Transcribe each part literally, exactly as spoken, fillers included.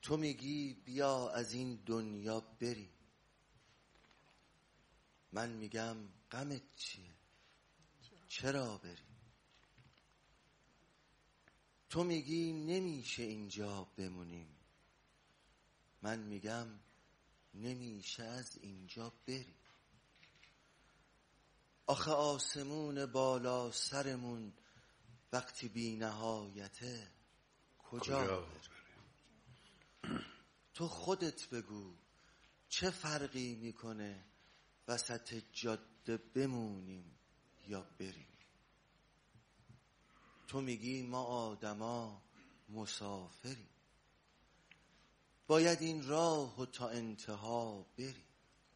تو میگی بیا از این دنیا بری، من میگم غمت چیه چرا بری. تو میگی نمیشه اینجا بمونیم، من میگم نمیشه از اینجا بری. آخه آسمون بالا سرمون وقتی بی نهایته کجا بری؟ تو خودت بگو چه فرقی میکنه وسط جاده بمونیم یا بریم. تو میگی ما آدما مسافریم، باید این راه و تا انتها بریم.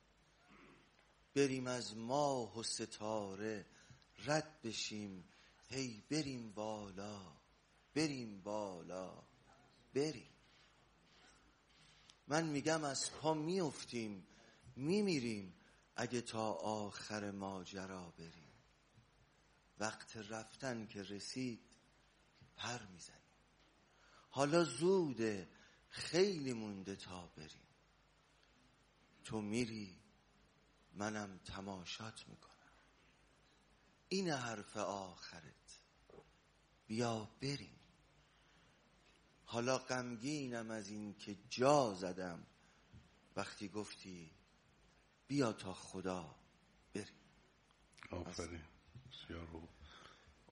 بریم از ماه و ستاره رد بشیم، هی بریم بالا بریم بالا بریم. من میگم از پا میافتیم میمیریم اگه تا آخر ماجرا بریم. وقت رفتن که رسید پر میزنیم، حالا زوده خیلی مونده تا بریم. تو میری منم تماشات میکنم، این حرف آخرت بیا بریم. حالا غمگینم از این که جا زدم وقتی گفتی بیا تا خدا بریم. آفرین، بسیار خوب.